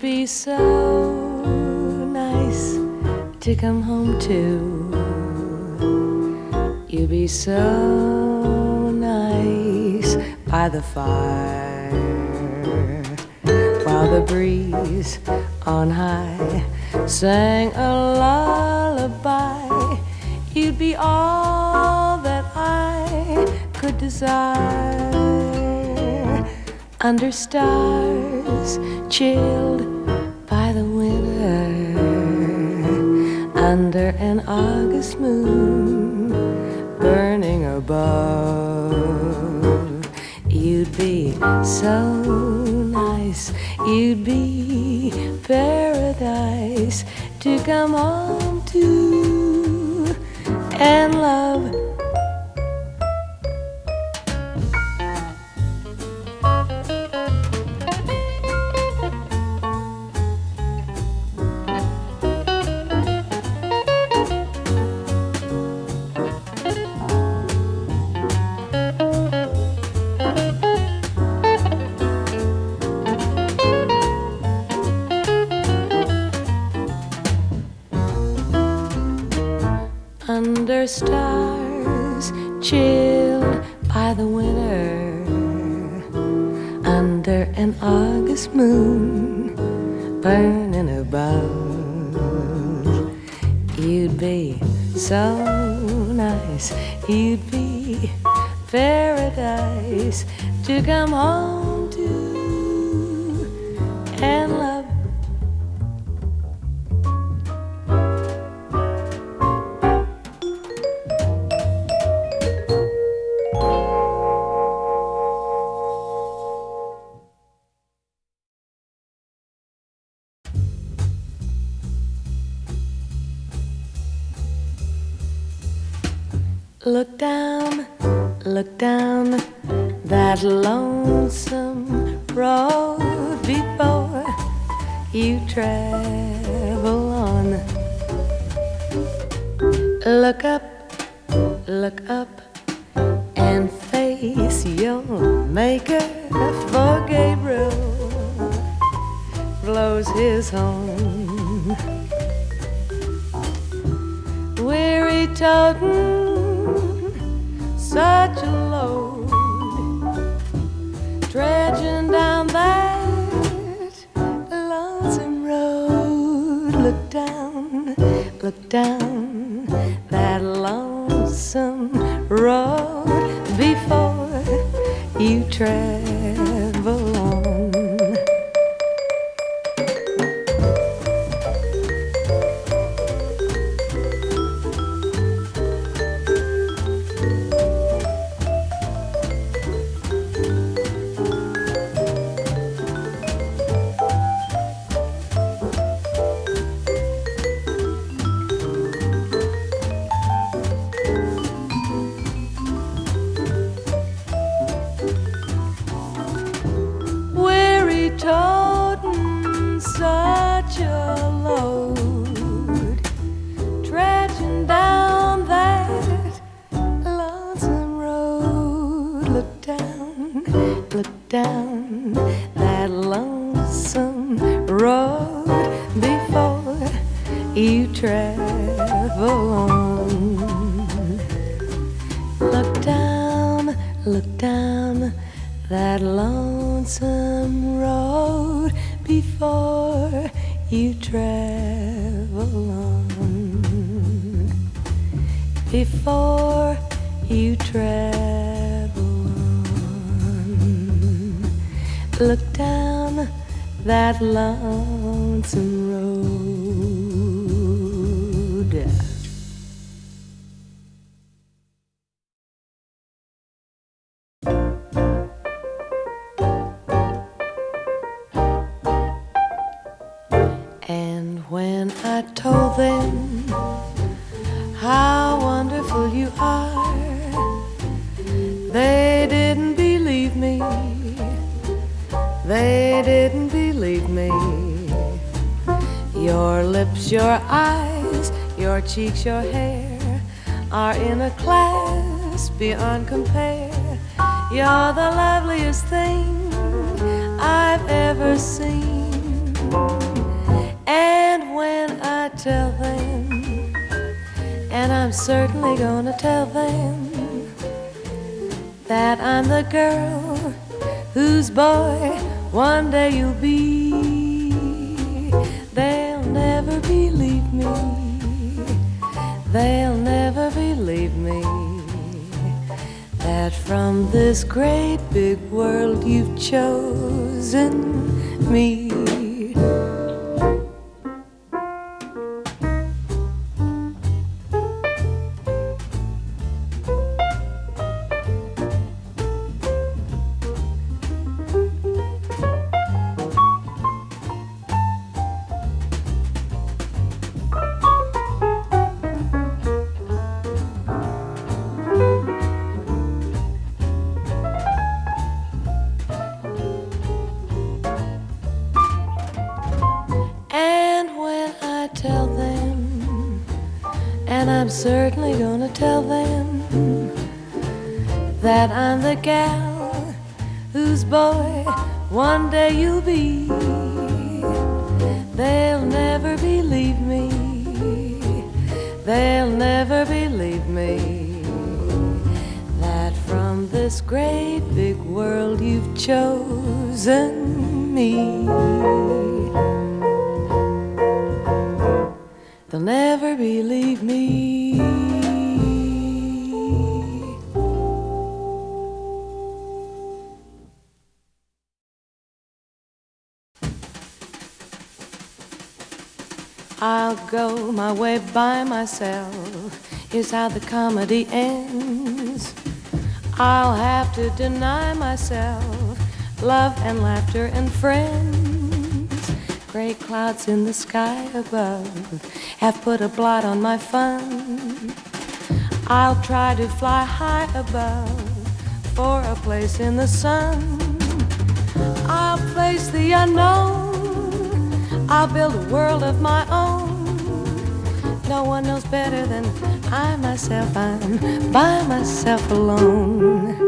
be so nice to come home to. You'd be so nice by the fire, while the breeze on high sang a lullaby. You'd be all that I could desire, under stars chilled by the winter, under an August moon burning above. You'd be so nice, you'd be paradise to come home to and love. Under stars chilled by the winter, under an August moon burning above. You'd be so nice, you'd be paradise to come home to and love. Look down that lonesome road before you travel on. Look up and face your maker, for Gabriel blows his horn. Weary totin' such a load, dredging down that lonesome road. Look down that lonesome road before you travel on. Toting such a load, dredging down that lonesome road. Look down that lonesome road before you travel on. Look down that lonesome road before you travel on. Before you travel on. Look down that lonesome road. And when I told them how wonderful you are, they didn't believe me. They didn't believe me. Your lips, your eyes, your cheeks, your hair are in a class beyond compare. You're the loveliest thing I've ever seen. I'm certainly gonna tell them that I'm the girl whose boy one day you'll be. They'll never believe me. They'll never believe me that from this great big world you've chosen me. Tell them, and I'm certainly gonna tell them that I'm the gal whose boy one day you'll be. They'll never believe me. They'll never believe me that from this great big world you've chosen me. They'll never believe me. I'll go my way by myself. Here's how the comedy ends. I'll have to deny myself love and laughter and friends. Gray clouds in the sky above have put a blot on my fun. I'll try to fly high above for a place in the sun. I'll face the unknown. I'll build a world of my own. No one knows better than I myself. I'm by myself alone.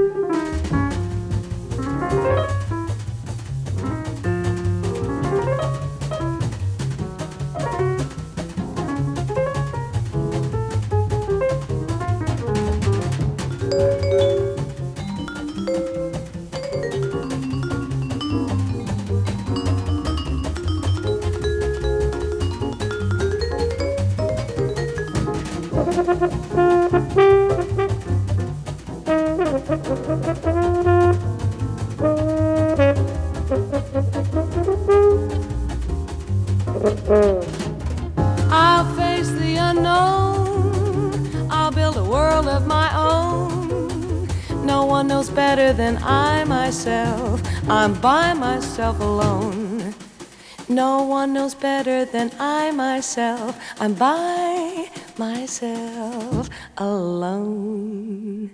I'll face the unknown. I'll build a world of my own. No one knows better than I myself. I'm by myself alone. No one knows better than I myself. I'm by myself alone.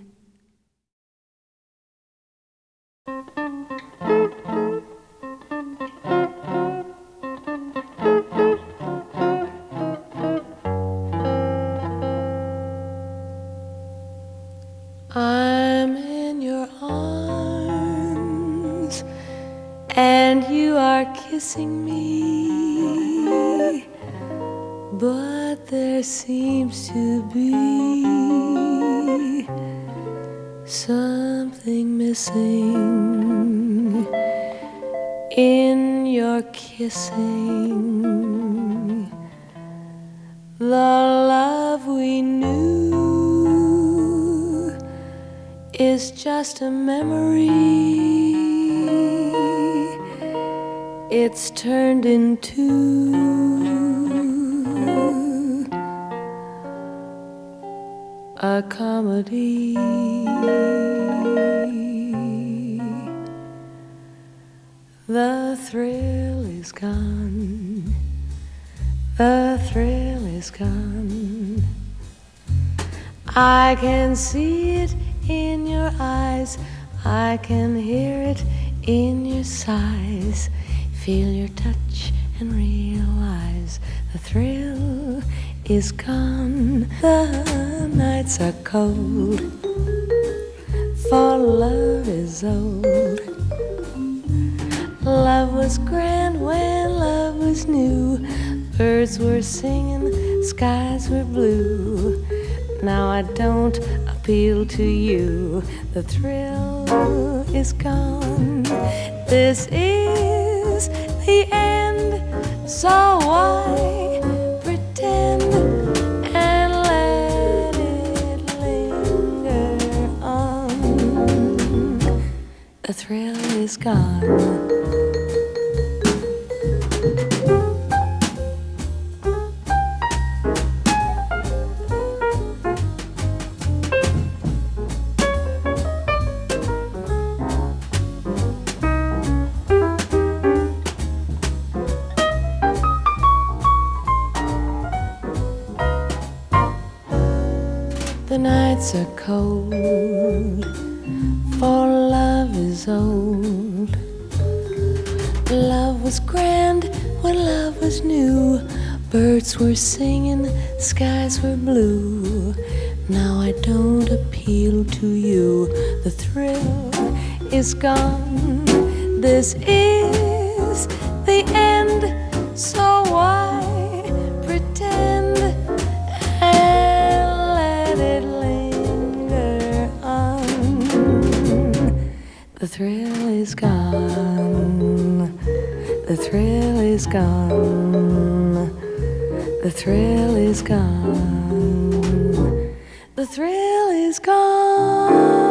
I'm in your arms, and you are kissing me, but there seems to be something missing in your kissing. The love we knew is just a memory. It's turned into a comedy. The thrill is gone. The thrill is gone. I can see it in your eyes. I can hear it in your sighs. Feel your touch and realize the thrill is gone. The nights are cold, for love is old. Love was grand when love was new. Birds were singing, skies were blue. Now I don't appeal to you. The thrill is gone. This is the end. So why pretend and let it linger on? The thrill is gone. The nights are cold, for love is old. Love was grand when love was new. Birds were singing, skies were blue. Now I don't appeal to you. The thrill is gone. This is the end. So why pretend and let it linger on? The thrill is gone. The thrill is gone. The thrill is gone. The thrill is gone.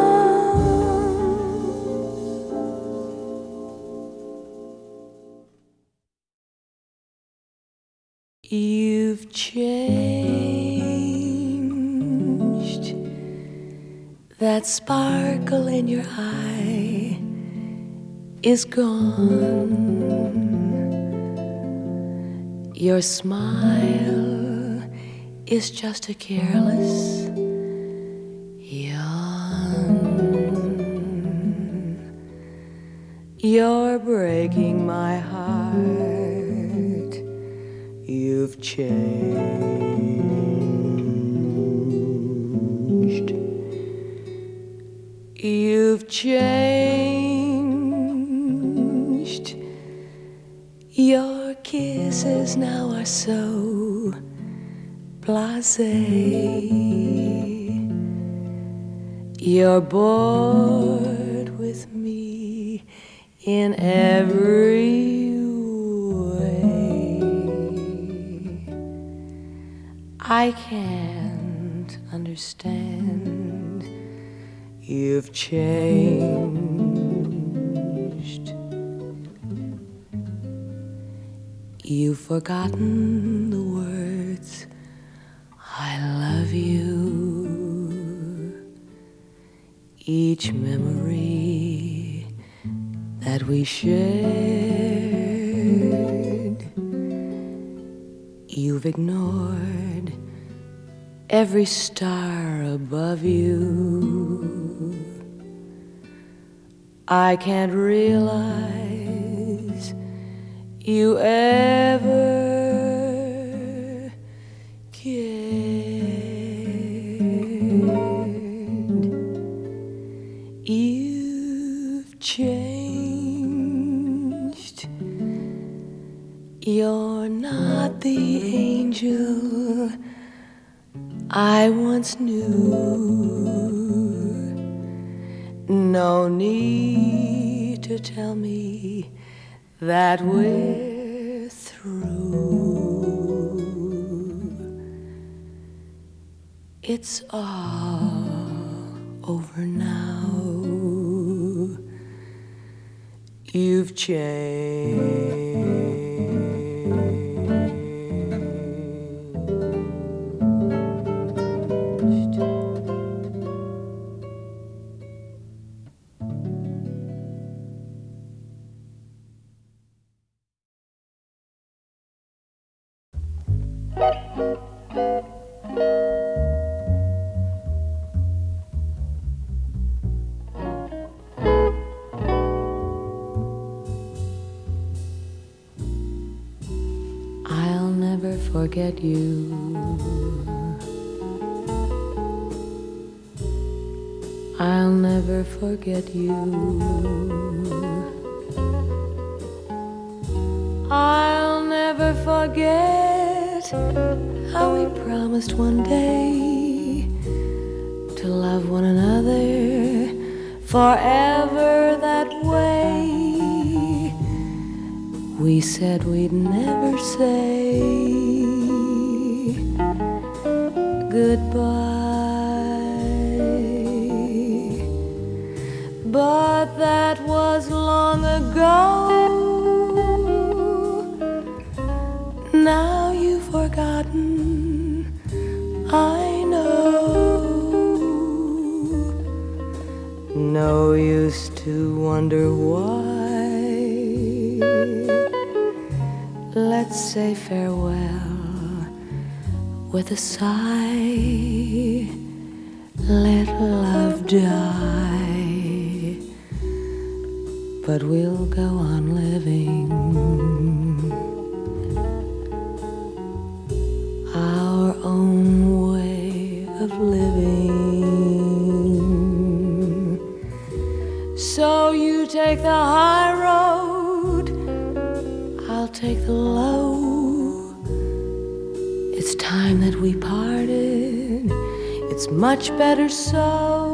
You've changed. That sparkle in your eye is gone. Your smile is just a careless yawn. You're breaking my heart. You've changed. You've changed. Your kisses now are so blasé. You're bored with me in every way. I can't understand. You've changed. You've forgotten the words I love you. Each memory that we shared, you've ignored every star above you. I can't realize you ever cared. You've changed. You're not the angel I once knew. No need to tell me that we're through. It's all over now. You've changed. I'll never forget you. I'll never forget you. I'll never forget how we promised one day to love one another forever that way. We said we'd never say goodbye. But that was long ago. Now you've forgotten, I know. No use to wonder why. Let's say farewell with a sigh. Let love die, but we'll go on living our own way of living. So you take the high road, I'll take the low. It's time that we parted, it's much better so.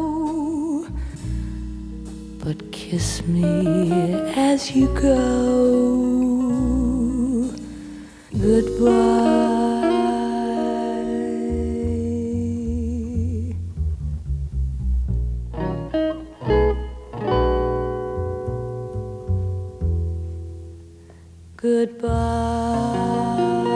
But kiss me as you go. Goodbye. Goodbye.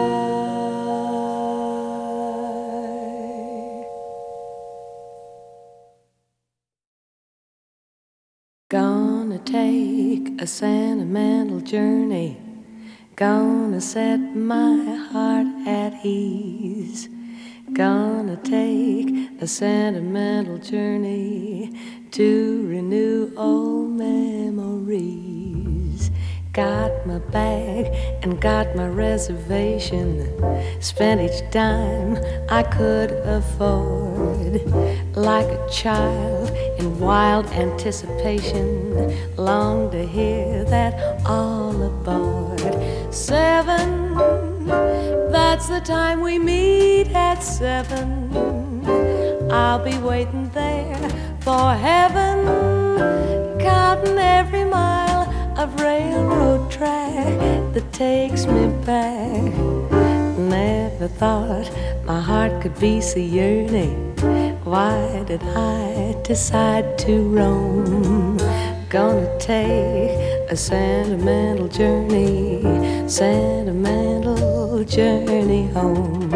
Gonna take a sentimental journey, gonna set my heart at ease. Gonna take a sentimental journey to renew old memories. Got my bag and got my reservation, spent each dime I could afford. Like a child in wild anticipation, long to hear that all aboard. 7, that's the time we meet at 7. I'll be waiting there for heaven, counting every mile of railroad track that takes me back. Never thought my heart could be so yearning. Why did I decide to roam? Gonna take a sentimental journey, sentimental journey home.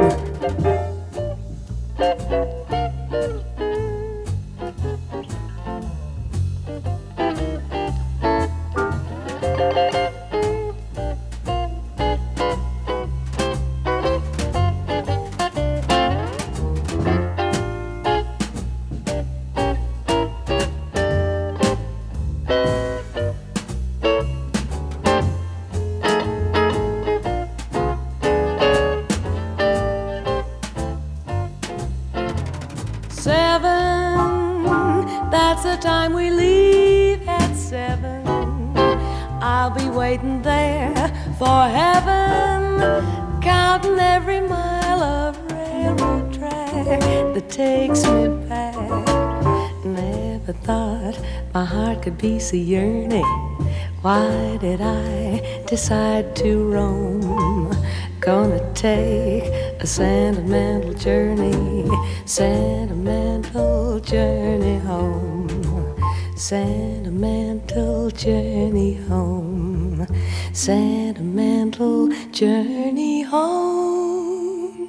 That's the time we leave at 7. I'll be waiting there for heaven, counting every mile of railroad track that takes me back. Never thought my heart could be so yearning. Why did I decide to roam? Gonna take a sentimental journey, sentimental journey home. Sentimental journey home, sentimental journey home.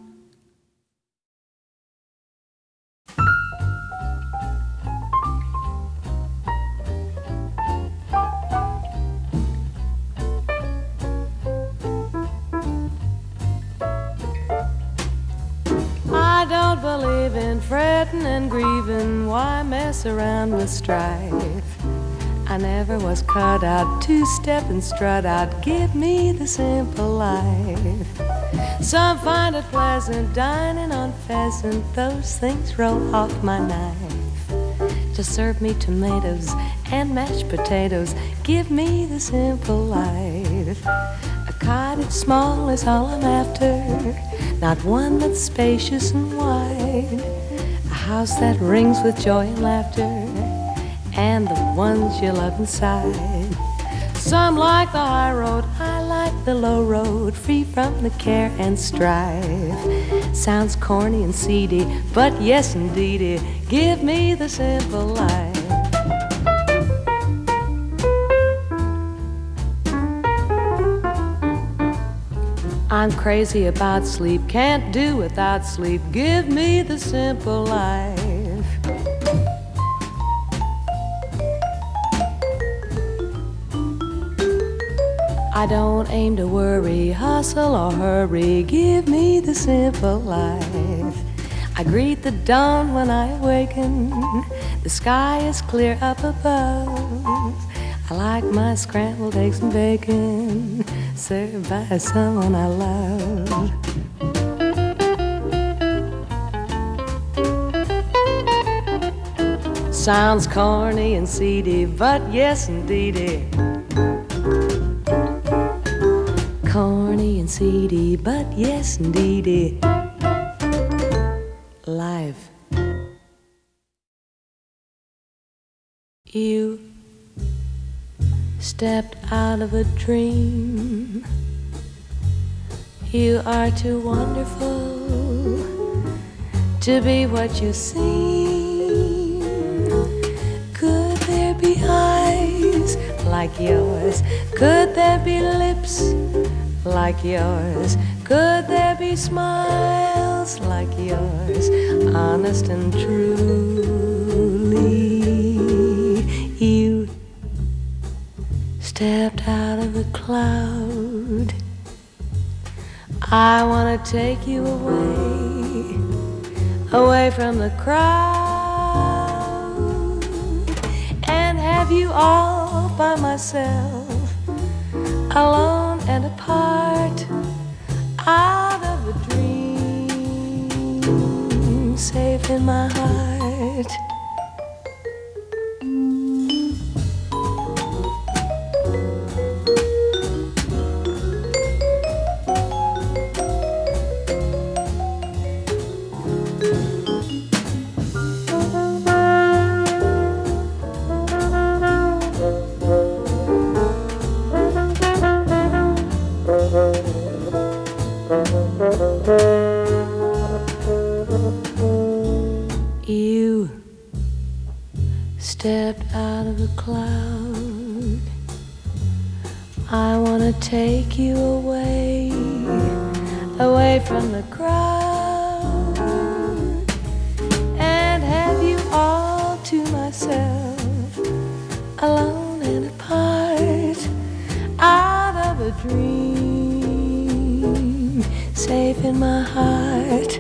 I don't believe in fretting and grieving. Why mess around with strife? I never was cut out to step and strut out. Give me the simple life. Some find it pleasant dining on pheasant. Those things roll off my knife. Just serve me tomatoes and mashed potatoes. Give me the simple life. A cottage small is all I'm after, not one that's spacious and wide. A house that rings with joy and laughter, and the ones you love inside. Some like the high road, I like the low road, free from the care and strife. Sounds corny and seedy, but yes indeedy, give me the simple life. I'm crazy about sleep, can't do without sleep. Give me the simple life. I don't aim to worry, hustle or hurry. Give me the simple life. I greet the dawn when I awaken. The sky is clear up above. I like my scrambled eggs and bacon, served by someone I love. Sounds corny and seedy, but yes indeedy. Corny and seedy, but yes indeedy. Life. You stepped out of a dream. You are too wonderful to be what you seem. Could there be eyes like yours? Could there be lips like yours? Could there be smiles like yours? Honest and truly, you stepped out of the cloud. I want to take you away, away from the crowd, and have you all by myself, alone and apart, out of a dream, safe in my heart. You stepped out of the cloud. I want to take you away, away from the crowd, and have you all to myself, alone and apart, out of a dream, safe in my heart.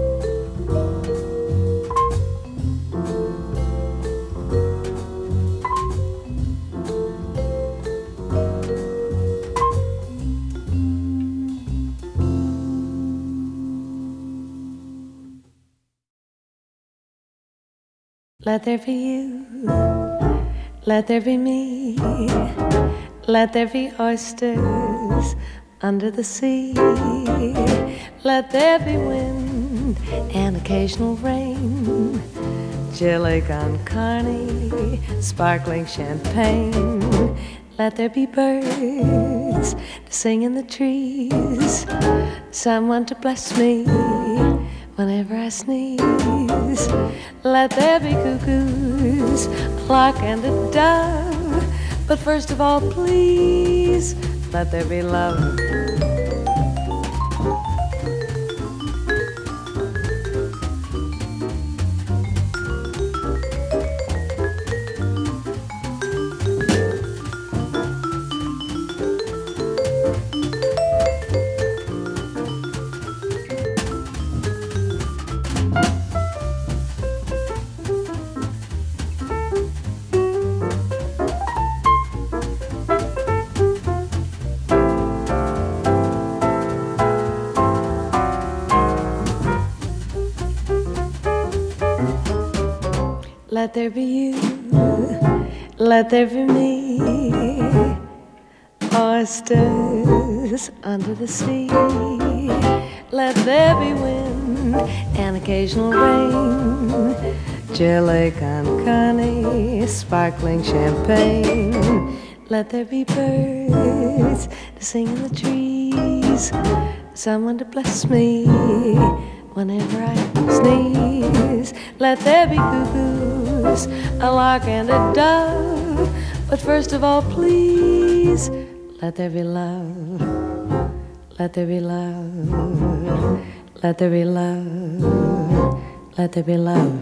Let there be you, let there be me, let there be oysters under the sea. Let there be wind and occasional rain, jelly con carne, sparkling champagne. Let there be birds to sing in the trees, someone to bless me whenever I sneeze. Let there be cuckoos, a clock and a dove, but first of all, please, let there be love. Let there be you, let there be me, oysters under the sea. let there be wind and occasional rain, Chile con carne, sparkling champagne. Let there be birds to sing in the trees, someone to bless me whenever I sneeze. Let there be cuckoos, a lark and a dove, but first of all, please, let there be love. Let there be love. Let there be love. Let there be love.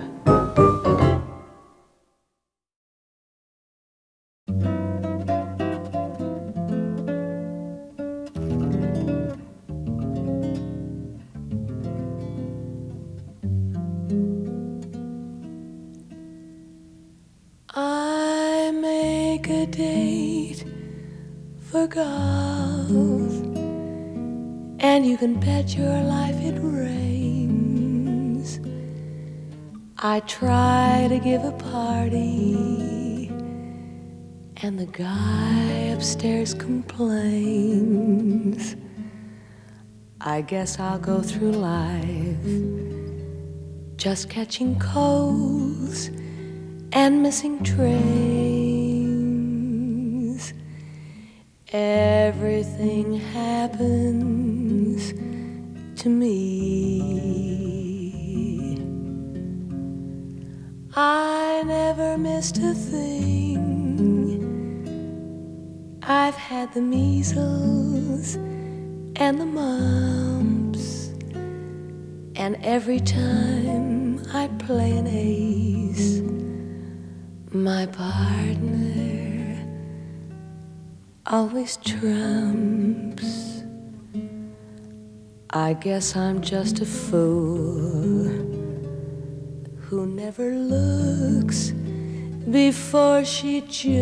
I make a date for golf, and you can bet your life it rains. I try to give a party, and the guy upstairs complains. I guess I'll go through life just catching colds and missing trains. Everything happens to me. I never missed a thing. I've had the measles and the mumps, and every time I play an ace, my partner always trumps. I guess I'm just a fool who never looks before she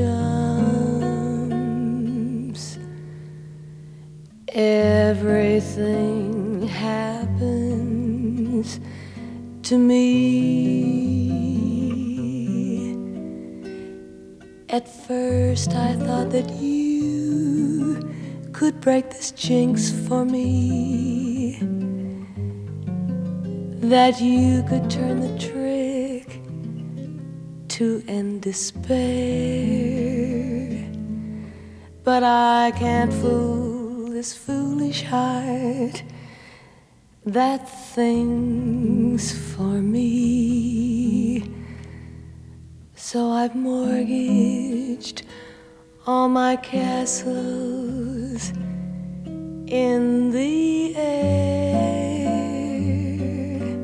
jumps. Everything happens to me. At first I thought that you could break this jinx for me, that you could turn the trick to end despair. But I can't fool this foolish heart that thinks for me. So I've mortgaged all my castles in the air.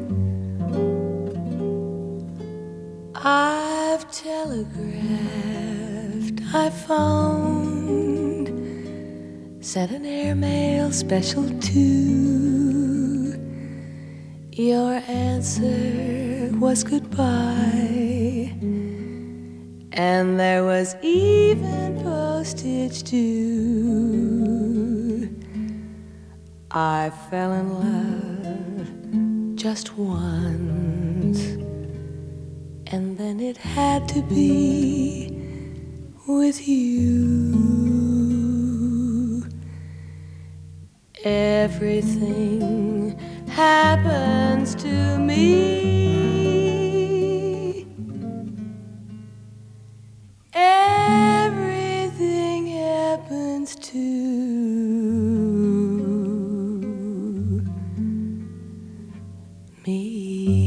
I've telegraphed, I phoned, sent an airmail special too. Your answer was goodbye, and there was even postage due. I fell in love just once, and then it had to be with you. Everything happens to me. Everything happens to me.